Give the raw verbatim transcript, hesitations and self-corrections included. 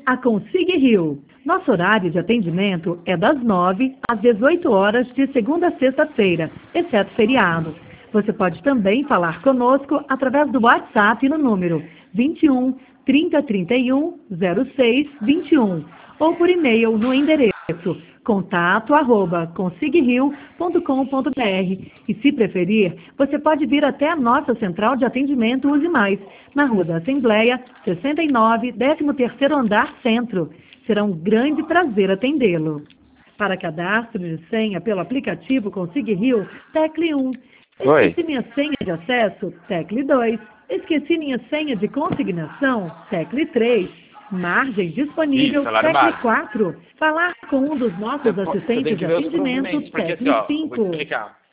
a Consig Rio. Nosso horário de atendimento é das nove às dezoito horas de segunda a sexta-feira, exceto feriado. Você pode também falar conosco através do WhatsApp no número vinte e um, trinta, trinta e um, zero seis, vinte e um ou por e-mail no endereço contato arroba consigrio ponto com ponto br. E se preferir, você pode vir até a nossa central de atendimento Use Mais, na Rua da Assembleia, sessenta e nove, décimo terceiro andar, Centro. Será um grande prazer atendê-lo. Para cadastro de senha pelo aplicativo Consig Rio, tecle um. Esqueci minha senha de acesso, tecle dois. Esqueci minha senha de consignação, tecle três. Margem disponível, Ih, tecle quatro. Falar com um dos nossos Você, assistentes você de atendimento, porque, tecle assim, ó, cinco. vou te explicar.